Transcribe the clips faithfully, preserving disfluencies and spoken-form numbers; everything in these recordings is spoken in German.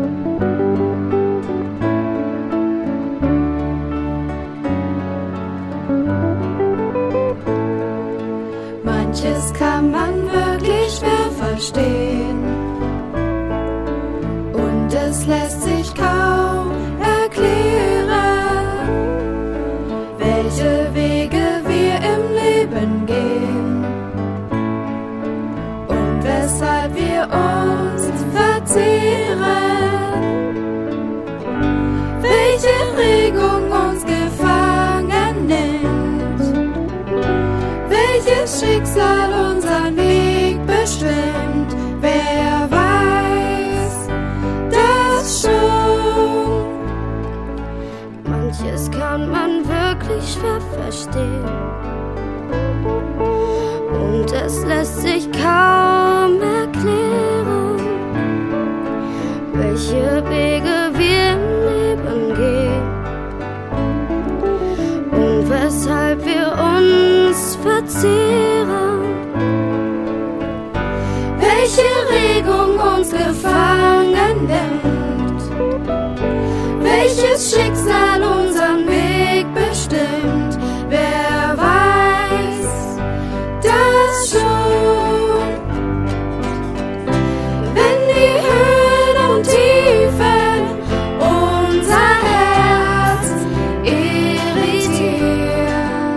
Manches kann man wirklich schwer verstehen und es lässt sich kaum erklären, welche Wege wir im Leben gehen und weshalb wir uns verzehren, welche Regung uns gefangen nimmt, welches Schicksal unseren Weg bestimmt. Wer weiß das schon? Manches kann man wirklich schwer verstehen und es lässt sich kaum erklären, welche Wege wir im Leben gehen und weshalb wir uns verzehren, welche Regung uns gefangen nimmt, welches Schicksal unseren Weg bestimmt. Wer weiß das schon? Wenn die Höhen und Tiefen unser Herz irritieren,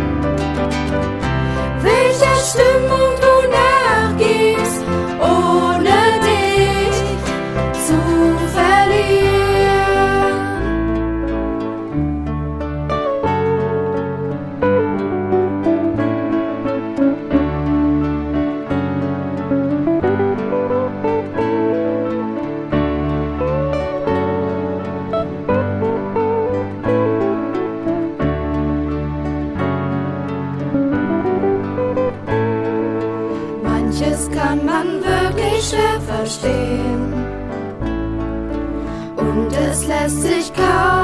welcher Stimmung du nachgibst, ohne dich zu verlieren. Manches kann man wirklich schwer verstehen und es lässt sich kaum